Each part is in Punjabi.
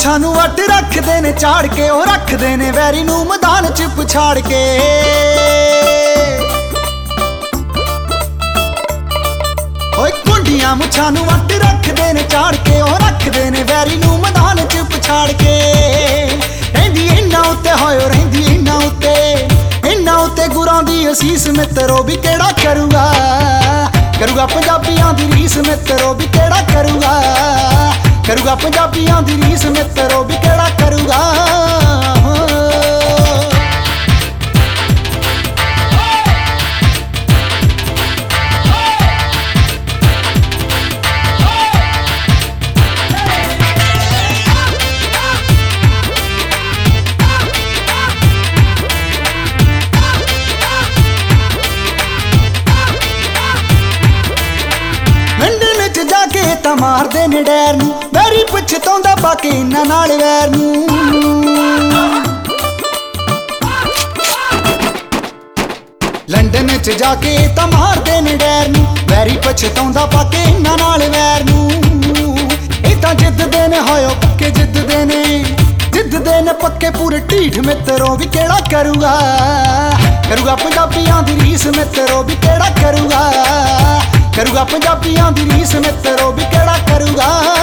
ਮੁੱਛਾਂ ਨੂੰ ਅੱਡ ਰੱਖਦੇ ਨੇ ਝਾੜ ਕੇ, ਉਹ ਰੱਖਦੇ ਨੇ ਵੈਰੀ ਨੂੰ ਮੈਦਾਨ 'ਚ ਪਛਾੜ ਕੇ। ਓਏ ਕੁੰਡੀਆਂ ਮੁੱਛਾਂ ਨੂੰ ਅੱਡ ਰੱਖਦੇ ਨੇ ਝਾੜ ਕੇ, ਉਹ ਰੱਖਦੇ ਨੇ ਵੈਰੀ ਨੂੰ ਮੈਦਾਨ 'ਚ ਪਛਾੜ ਕੇ। ਰਹਿੰਦੀ ਇਹਨਾਂ ਉੱਤੇ ਹੋਇਓ ਰਹਿੰਦੀ ਇਹਨਾਂ ਉੱਤੇ ਗੁਰਾਂ ਦੀ ਅਸੀਸ, ਮਿੱਤਰੋ ਵੀ ਕਿਹੜਾ ਕਰੂਗਾ ਪੰਜਾਬੀਆਂ ਦੀ ਰੀਸ, ਮਿੱਤਰੋ ਵੀ ਕਿਹੜਾ ਕਰੂਗਾ ਪੰਜਾਬੀਆਂ ਦੀ ਰੀਸ, ਮਿੱਤਰੋ ਵੀ ਕਿਹੜਾ ਕਰੂਗਾ। ਤਾਂ ਮਾਰਦੇ ਨੇ ਡੈਰ ਨੂੰ, ਵੈਰੀ ਪਛਤਾਉਂਦਾ ਬਾਕੀ ਇਹਨਾਂ ਨਾਲ ਵੈਰ ਨੂੰ। ਲੰਡਨ 'ਚ ਜਾ ਕੇ ਤਾਂ ਮਾਰਦੇ ਨੇ ਡੈਰ ਨੂੰ, ਵੈਰੀ ਪਛਤਾਉਂਦਾ ਬਾਕੀ ਇਹਨਾਂ ਨਾਲ ਵੈਰ ਨੂੰ। ਇਹ ਤਾਂ ਜਿੱਦਦੇ ਨੇ ਹੋਇਓ ਪੱਕੇ ਜਿੱਦਦੇ ਨੇ ਪੱਕੇ ਪੂਰੇ ਢੀਠ, ਮਿੱਤਰੋ ਵੀ ਕਿਹੜਾ ਕਰੂਗਾ ਪੰਜਾਬੀਆਂ ਦੀ ਰੀਸ, ਮਿੱਤਰੋ ਵੀ ਕਿਹੜਾ ਕਰੂਗਾ ਪੰਜਾਬੀਆਂ ਦੀ ਰੀਸ, ਮਿੱਤਰੋ ਵੀ ਕਿਹੜਾ ਕਰੂਗਾ।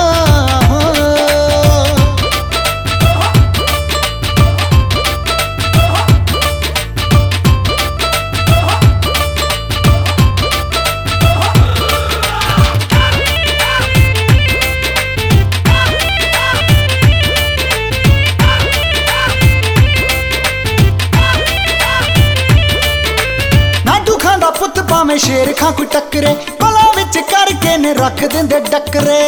ਨਾਡੂ ਖਾਂਦਾ ਪੁੱਤ ਭਾਵੇਂ ਸ਼ੇਰ ਖਾਂ ਕੋਈ ਟੱਕਰੇ, ਭਲਾ ਵਿੱਚ ਕਰਕੇ ਨੇ ਰੱਖ ਦਿੰਦੇ ਡੱਕਰੇ।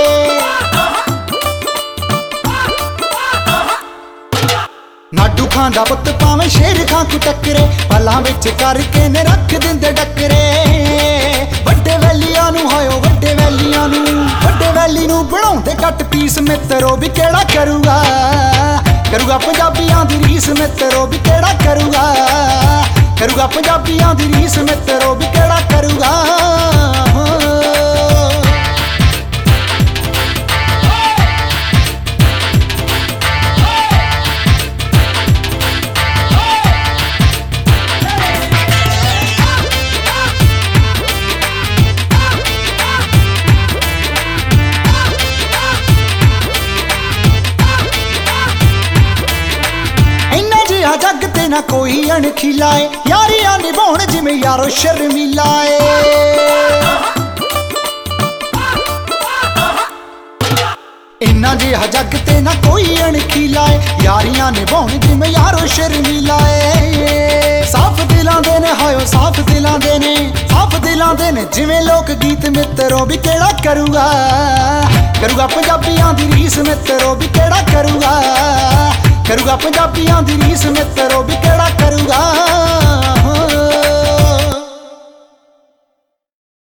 ਨਾਡੂ ਖਾਂਦਾ ਪੁੱਤ ਭਾਵੇਂ ਸ਼ੇਰ ਖਾਂ ਕੋਈ ਟੱਕਰੇ, ਭਲਾ ਵਿੱਚ ਕਰਕੇ ਨੇ ਰੱਖ ਦਿੰਦੇ ਡੱਕਰੇ। ਵੱਡੇ ਵੈਲੀਆਂ ਨੂੰ ਹੋਇਓ ਵੱਡੇ ਵੈਲੀ ਨੂੰ ਬਣਾਉਂਦੇ ਕੱਟ ਪੀਸ, ਮਿੱਤਰੋ ਵੀ ਕਿਹੜਾ ਕਰੂਗਾ ਪੰਜਾਬੀਆਂ ਦੀ ਰੀਸ, ਮਿੱਤਰੋ ਵੀ ਕਿਹੜਾ ਕਰੂਗਾ ਪੰਜਾਬੀਆਂ ਦੀ ਰੀਸ, ਮਿੱਤਰੋ ਵੀ ਕਿਹੜਾ ਕਰੂਗਾ। ਜੱਗ ਤੇ ਨਾ ਕੋਈ ਅਣਖੀਲਾ ਏ, ਯਾਰੀਆਂ ਨਿਭਾਉਣ ਜਿਵੇਂ ਯਾਰੋ ਸ਼ਰਮੀਲਾ ਏ। ਇੰਨਾ ਜਿਹਾ ਜੱਗ ਤੇ ਨਾ ਕੋਈ ਅਣਖੀਲਾ ਏ, ਯਾਰੀਆਂ ਨਿਭਾਉਣ ਜਿਵੇਂ ਯਾਰੋ ਸ਼ਰਮੀਲਾ ਏ। ਸਾਫ਼ ਦਿਲਾਂ ਦੇ ਨੇ ਹੋਇਓ ਸਾਫ਼ ਦਿਲਾਂ ਦੇ ਨੇ ਜਿਵੇਂ ਲੋਕ ਗੀਤ, ਮਿੱਤਰੋ ਵੀ ਕਿਹੜਾ ਕਰੂਗਾ ਪੰਜਾਬੀਆਂ ਦੀ ਰੀਸ, ਮਿੱਤਰੋ ਵੀ ਕਿਹੜਾ ਕਰੂਗਾ ਪੰਜਾਬੀਆਂ ਦੀ ਰੀਸ, ਮਿੱਤਰੋ ਵੀ ਕਿਹੜਾ ਕਰੂਗਾ।